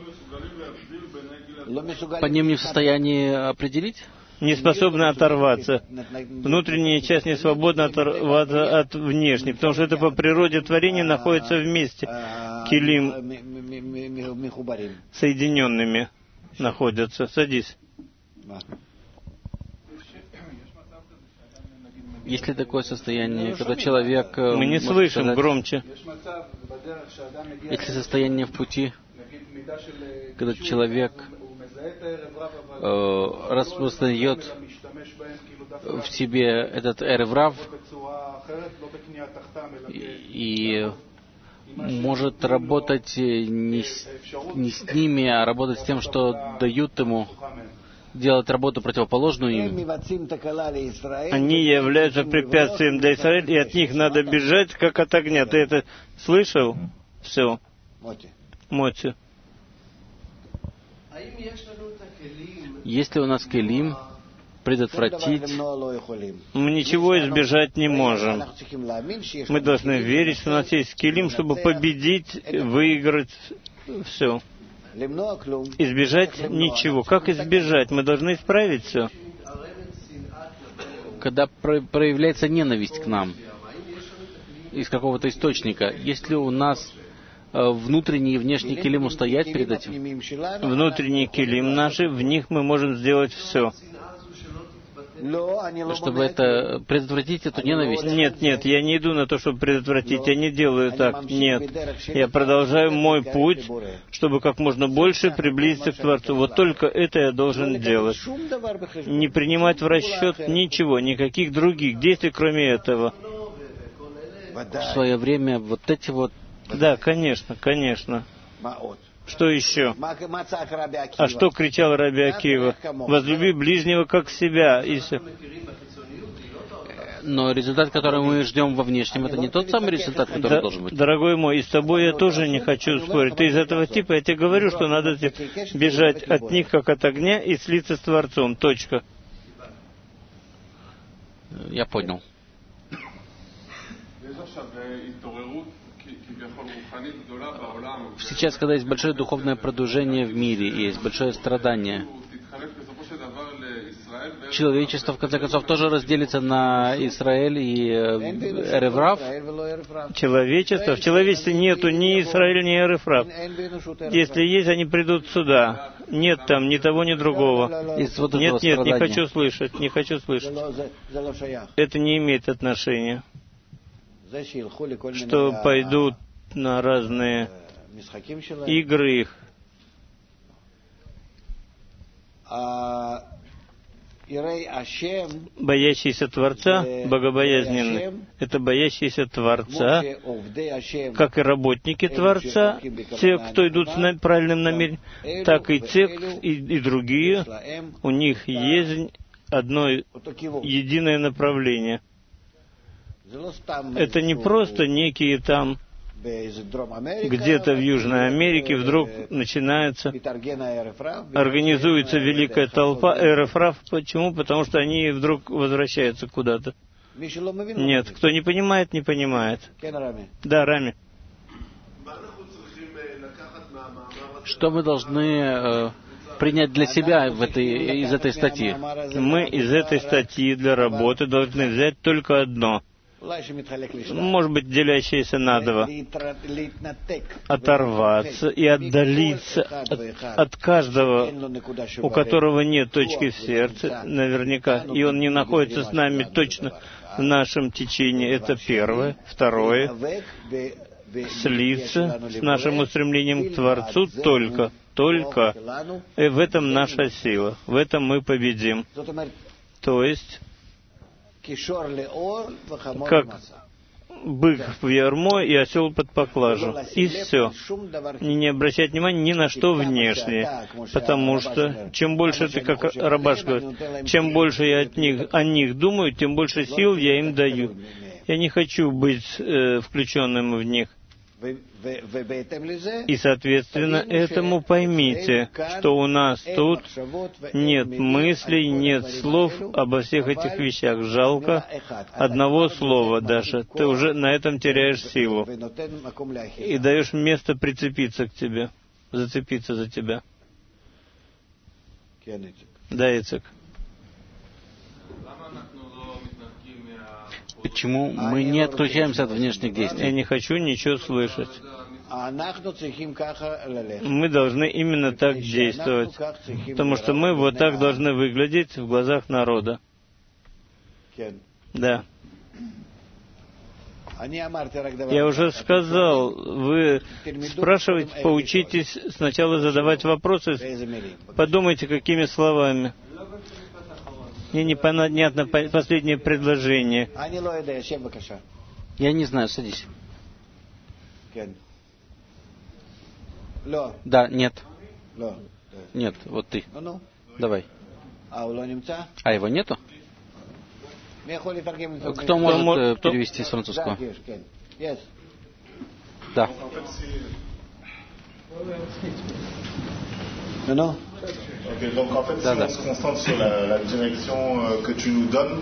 По ним не в состоянии определить? Не способны оторваться. Внутренняя часть не свободна оторваться от внешней, потому что это по природе творения находится вместе. Килим соединенными находятся. Садись. Есть ли такое состояние, когда человек... Мы не слышим, сказать, громче. Есть ли состояние в пути, когда человек э, распознает в себе этот Эр-Эфрав и, и может работать не с, не с ними, а работать с тем, что дают ему, делать работу противоположную им. Они являются препятствием для Израиля, и от них надо бежать, как от огня. Ты это слышал? Все. Моти. Есть ли у нас келим предотвратить? Мы ничего избежать не можем. Мы должны верить, что у нас есть келим, чтобы победить, выиграть все. Избежать ничего. Как избежать? Мы должны исправить все. Когда проявляется ненависть к нам из какого-то источника, есть ли у нас внутренний и внешний килим устоять перед этим? Внутренний килим наши, в них мы можем сделать все. Чтобы это предотвратить эту ненависть? Нет, нет, я не иду на то, чтобы предотвратить. Я не делаю так. Нет. Я продолжаю мой путь, чтобы как можно больше приблизиться к Творцу. Вот только это я должен делать. Не принимать в расчет ничего, никаких других действий, кроме этого. В свое время вот эти вот... Да, конечно, конечно. Что еще? А что кричал Раби Акива? «Возлюби ближнего, как себя». И все. Но результат, который мы ждем во внешнем, это не тот самый результат, который да, должен быть. Дорогой мой, и с тобой я тоже не хочу спорить. Ты из этого типа, я тебе говорю, что надо бежать от них, как от огня, и слиться с Творцом. Точка. Я понял. Сейчас, когда есть большое духовное продвижение в мире, и есть большое страдание, человечество, в конце концов, тоже разделится на Израиль и Эр-Эфрав? Человечество? В человечестве нету ни Израиля, ни Эр-Эфрав. Если есть, они придут сюда. Нет там ни того, ни другого. Вот нет, нет, не хочу слышать, не хочу слышать. Это не имеет отношения. Что пойдут на разные игры их. Боящийся Творца, богобоязненный, это боящийся Творца, как и работники Творца, те, кто идут с правильным намерением, так и те, и, и другие, у них есть одно единое направление. Это не просто некие там, где-то в Южной Америке вдруг начинается, организуется великая толпа эр-эф-рав. Почему? Потому что они вдруг возвращаются куда-то. Нет, кто не понимает, не понимает. Да, Рами. Что мы должны э, принять для себя в этой, из этой статьи? Мы из этой статьи для работы должны взять только одно. Может быть, делящееся на два. Оторваться и отдалиться от, от каждого, у которого нет точки в сердце, наверняка, и он не находится с нами точно в нашем течении. Это первое. Второе. Слиться с нашим устремлением к Творцу только, только. И в этом наша сила. В этом мы победим. То есть, как бык в ярмо и осел под поклажу. И все. И не обращать внимания ни на что внешнее. Потому что чем больше ты, как Рабаш говорит, чем больше я от них, о них думаю, тем больше сил я им даю. Я не хочу быть э, включенным в них. И, соответственно, этому поймите, что у нас тут нет мыслей, нет слов обо всех этих вещах. Жалко одного слова даже. Ты уже на этом теряешь силу. И даешь место прицепиться к тебе, зацепиться за тебя. Да, Ицек. Почему мы не отключаемся от внешних действий? Я не хочу ничего слышать. Мы должны именно так действовать, потому что мы вот так должны выглядеть в глазах народа. Да. Я уже сказал, вы спрашиваете, поучитесь сначала задавать вопросы, подумайте, какими словами. Мне непонятно последнее предложение. Я не знаю, садись. Да, нет. Нет, вот ты. Давай. А его нету? Кто может кто? перевести с французского? Да. Non, okay, donc en fait, si on se concentre sur la, la direction euh, que tu nous donnes,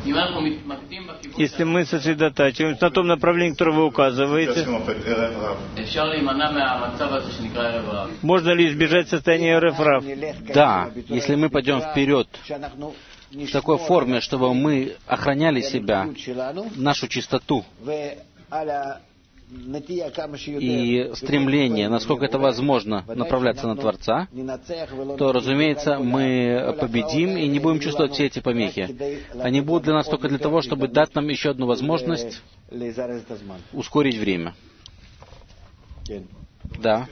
если мы сосредотачиваемся на том направлении, которое вы указываете, можно ли избежать состояния эр-эф-рав? Да, если мы пойдем вперед в такой форме, чтобы мы охраняли себя, нашу чистоту и стремление, насколько это возможно, направляться на Творца, то, разумеется, мы победим и не будем чувствовать все эти помехи. Они будут для нас только для того, чтобы дать нам еще одну возможность ускорить время. Да.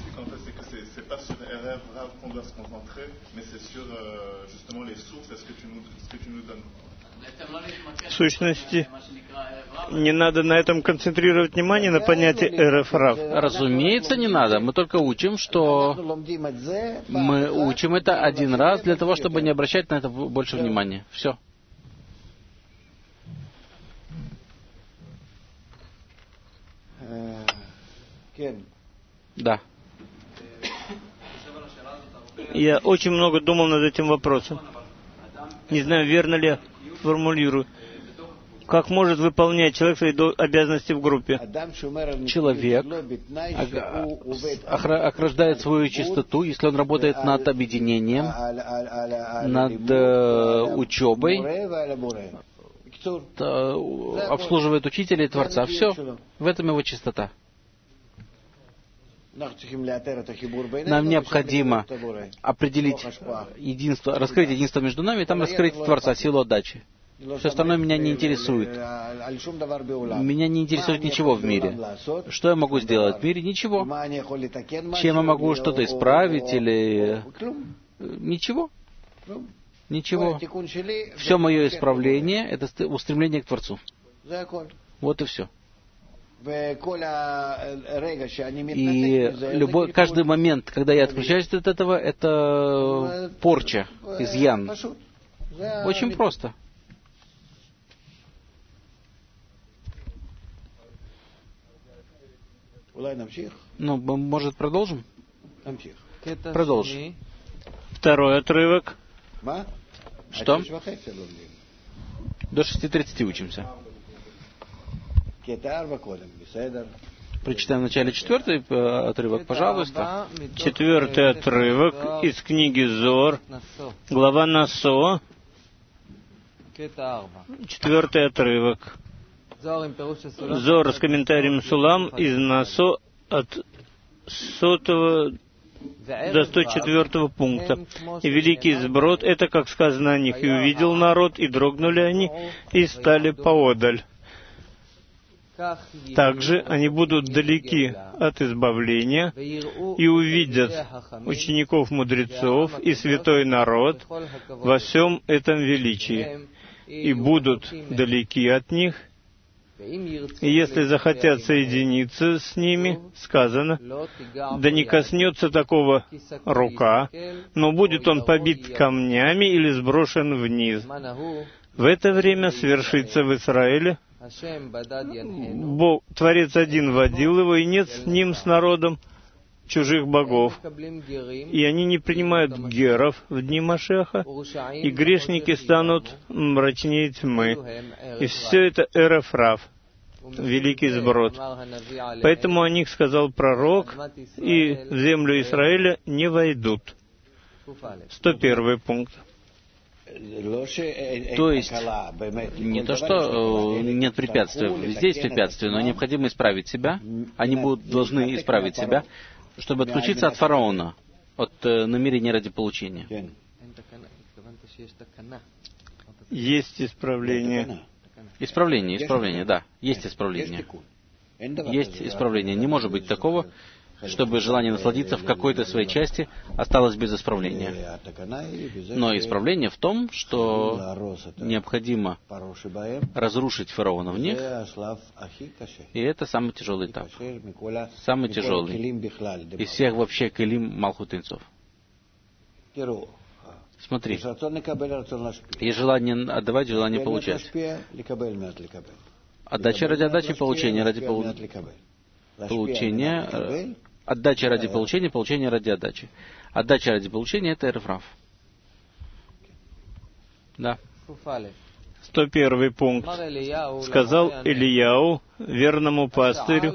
В сущности, не надо на этом концентрировать внимание, на понятие эр-эф-рав. Разумеется, не надо. Мы только учим, что мы учим это один раз для того, чтобы не обращать на это больше внимания. Все. Да. Я очень много думал над этим вопросом. Не знаю, верно ли я формулирую. Как может выполнять человек свои обязанности в группе? Человек охлаждает свою чистоту, если он работает над объединением, над э, учебой, обслуживает учителя и Творца. Все. В этом его чистота. Нам необходимо определить единство, раскрыть единство между нами, и там раскрыть Творца, силу отдачи. Все остальное меня не интересует. Меня не интересует ничего в мире. Что я могу сделать в мире? Ничего. Чем я могу что-то исправить или... Ничего. Ничего. Все мое исправление — это устремление к Творцу. Вот и все. И любой, каждый момент, когда я отключаюсь от этого, это порча, изъян. Очень просто. Ну, может, продолжим? Продолжим. Второй отрывок. Что? До шести тридцати учимся. Прочитаем в начале четвертый отрывок, пожалуйста. Четвертый отрывок из книги Зор, глава Насо. Четвертый отрывок. Зор с комментарием Сулам из Насо от сотого до сто четвёртого пункта. И великий сброд, это, как сказано о них, и увидел народ, и дрогнули они, и стали поодаль. Также они будут далеки от избавления и увидят учеников мудрецов и святой народ во всем этом величии, и будут далеки от них. И если захотят соединиться с ними, сказано, да не коснется такого рука, но будет он побит камнями или сброшен вниз. В это время свершится в Израиле. Бог, Творец один водил его, и нет с ним, с народом, чужих богов. И они не принимают геров в дни Машеха, и грешники станут мрачнее тьмы. И все это эрев рав, великий сброд. Поэтому о них сказал пророк, и в землю Израиля не войдут. сто первый пункт. То есть, не то, что э, нет препятствий, везде есть препятствия, но необходимо исправить себя. Они будут, должны исправить себя, чтобы отключиться от фараона, от э, намерения ради получения. Есть исправление. Исправление, исправление, да, есть исправление. Есть исправление. Не может быть такого, чтобы желание насладиться в какой-то своей части осталось без исправления. Но исправление в том, что необходимо разрушить фараона в них, и это самый тяжелый этап. Самый тяжелый из всех вообще келим малхут-инцов. Смотри, есть желание отдавать, желание получать. Отдача ради отдачи, получение ради получения. Получение, отдача ради получения, получение ради отдачи. Отдача ради получения — это эрев рав. Да. сто первый пункт. Сказал Ильяу, верному пастырю,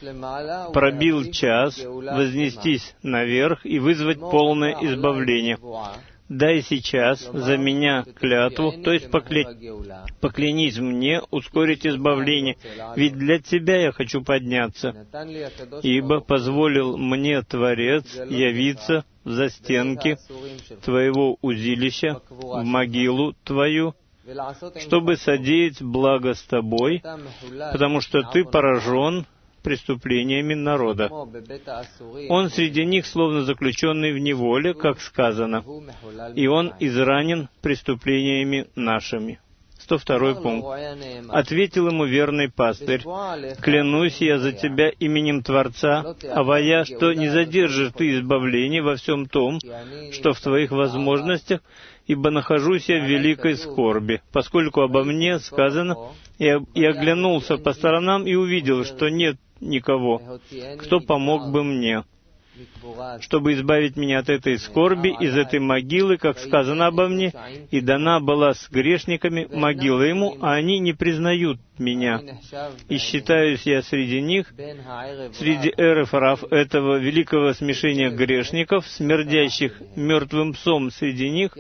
пробил час вознестись наверх и вызвать полное избавление. Дай сейчас за меня клятву, то есть покля... поклянись мне ускорить избавление, ведь для Тебя я хочу подняться, ибо позволил мне Творец явиться в застенки Твоего узилища, в могилу Твою, чтобы содеять благо с Тобой, потому что Ты поражен преступлениями народа. Он среди них словно заключенный в неволе, как сказано, и он изранен преступлениями нашими. сто второй пункт. Ответил ему верный пастырь: «Клянусь я за тебя именем Творца, авая, что не задержишь ты избавление во всем том, что в твоих возможностях, ибо нахожусь я в великой скорби, поскольку обо мне сказано, и оглянулся по сторонам и увидел, что нет никого, кто помог бы мне, чтобы избавить меня от этой скорби, из этой могилы, как сказано обо мне, и дана была с грешниками могила ему, а они не признают меня. И считаюсь я среди них, среди эрев рав этого великого смешения грешников, смердящих мертвым псом среди них,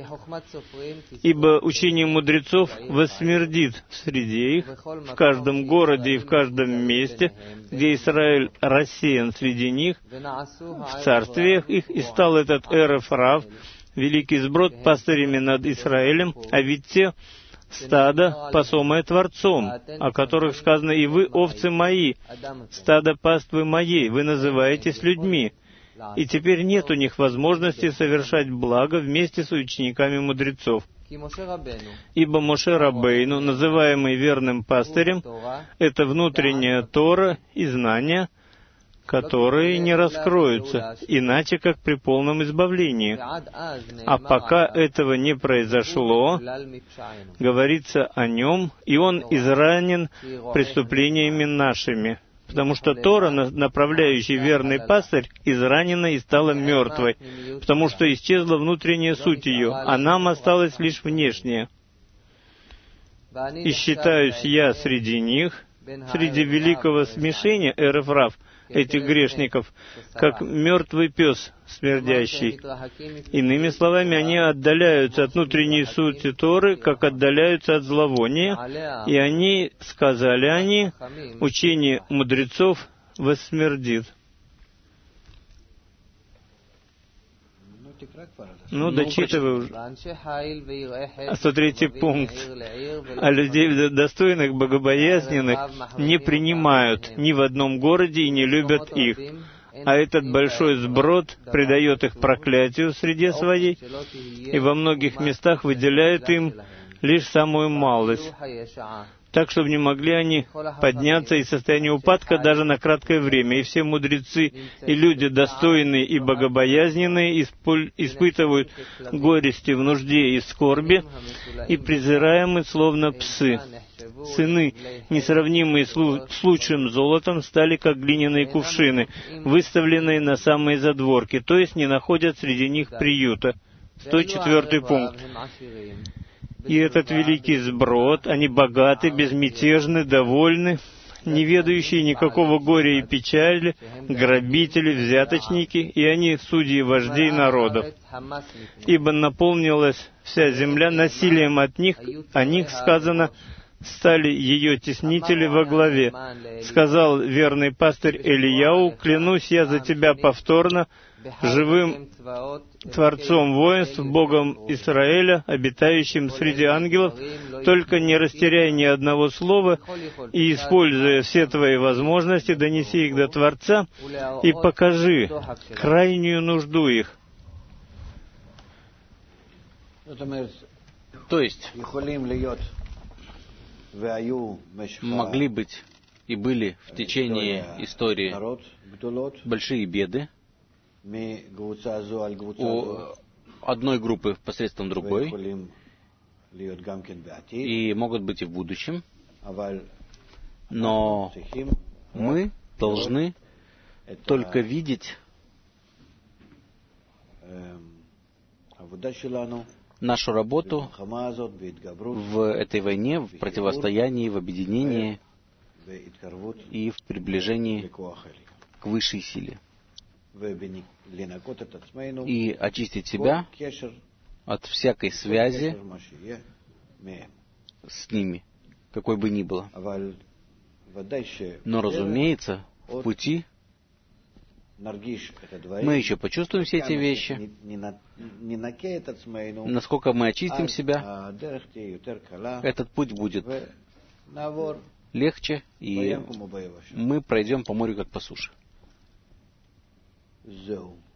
ибо учение мудрецов воссмердит среди их, в каждом городе и в каждом месте, где Израиль рассеян среди них, в царствиях их, и стал этот эрев рав, великий сброд, пастырями над Израилем, а ведь те стадо, пасомое Творцом, о которых сказано: «И вы, овцы мои, стадо паствы моей, вы называетесь людьми». И теперь нет у них возможности совершать благо вместе с учениками мудрецов. Ибо Моше Рабейну, называемый верным пастырем, это внутренняя Тора и знания, которые не раскроются, иначе как при полном избавлении. А пока этого не произошло, говорится о нем, и он изранен преступлениями нашими. Потому что Тора, направляющий верный пастырь, изранена и стала мертвой, потому что исчезла внутренняя суть ее, а нам осталась лишь внешняя. И считаюсь я среди них, среди великого смешения эрефрав, этих грешников, как мертвый пес смердящий. Иными словами, они отдаляются от внутренней сути Торы, как отдаляются от зловония, и они, сказали они, учение мудрецов воссмердит. Ну, дочитывай уже. сто третий пункт. А людей достойных, богобоязненных не принимают ни в одном городе и не любят их. А этот большой сброд предает их проклятию в среде своей и во многих местах выделяет им лишь самую малость, так, чтобы не могли они подняться из состояния упадка даже на краткое время. И все мудрецы и люди, достойные и богобоязненные, испытывают горести в нужде и скорби, и презираемы, словно псы. Сыны, несравнимые с лучшим золотом, стали как глиняные кувшины, выставленные на самые задворки, то есть не находят среди них приюта. сто четвёртый пункт. И этот великий сброд, они богаты, безмятежны, довольны, не ведающие никакого горя и печали, грабители, взяточники, и они судьи вождей народов. Ибо наполнилась вся земля насилием от них, о них сказано, стали ее теснители во главе. Сказал верный пастырь Элияу: «Клянусь я за тебя повторно, живым Творцом воинств, Богом Израиля, обитающим среди ангелов, только не растеряй ни одного слова и, используя все твои возможности, донеси их до Творца и покажи крайнюю нужду их». То есть, могли быть и были в течение истории большие беды у одной группы посредством другой, и могут быть и в будущем, но мы должны только видеть нашу работу в этой войне, в противостоянии, в объединении и в приближении к высшей силе. И очистить себя от всякой связи с ними, какой бы ни было. Но, разумеется, в пути мы еще почувствуем все эти вещи. Насколько мы очистим себя, этот путь будет легче, и мы пройдем по морю, как по суше.